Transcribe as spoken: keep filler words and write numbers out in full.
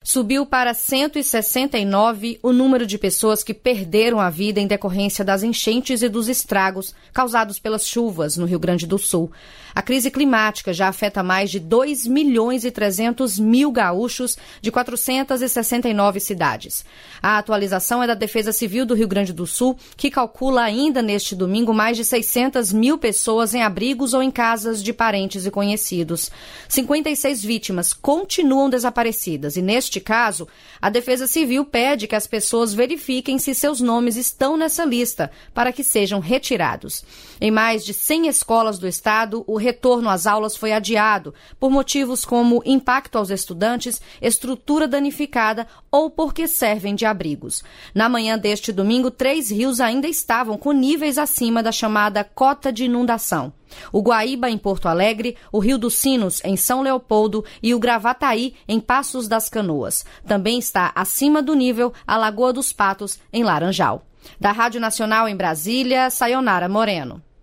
Subiu para cento e sessenta e nove o número de pessoas que perderam a vida em decorrência das enchentes e dos estragos causados pelas chuvas no Rio Grande do Sul. A crise climática já afeta mais de dois milhões e trezentos mil gaúchos de quatrocentas e sessenta e nove cidades. A atualização é da Defesa Civil do Rio Grande do Sul, que calcula ainda neste domingo mais de seiscentas mil pessoas em abrigos ou em casas de parentes e conhecidos. cinquenta e seis vítimas continuam desaparecidas e, neste caso, a Defesa Civil pede que as pessoas verifiquem se seus nomes estão nessa lista para que sejam retirados. Em mais de cem escolas do estado, o retorno às aulas foi adiado por motivos como impacto aos estudantes, estrutura danificada ou porque servem de abrigos. Na manhã deste domingo, três rios ainda estavam com níveis acima da chamada cota de inundação. O Guaíba, em Porto Alegre, o Rio dos Sinos, em São Leopoldo, e o Gravataí, em Passos das Canoas. Também está acima do nível a Lagoa dos Patos, em Laranjal. Da Rádio Nacional em Brasília, Sayonara Moreno.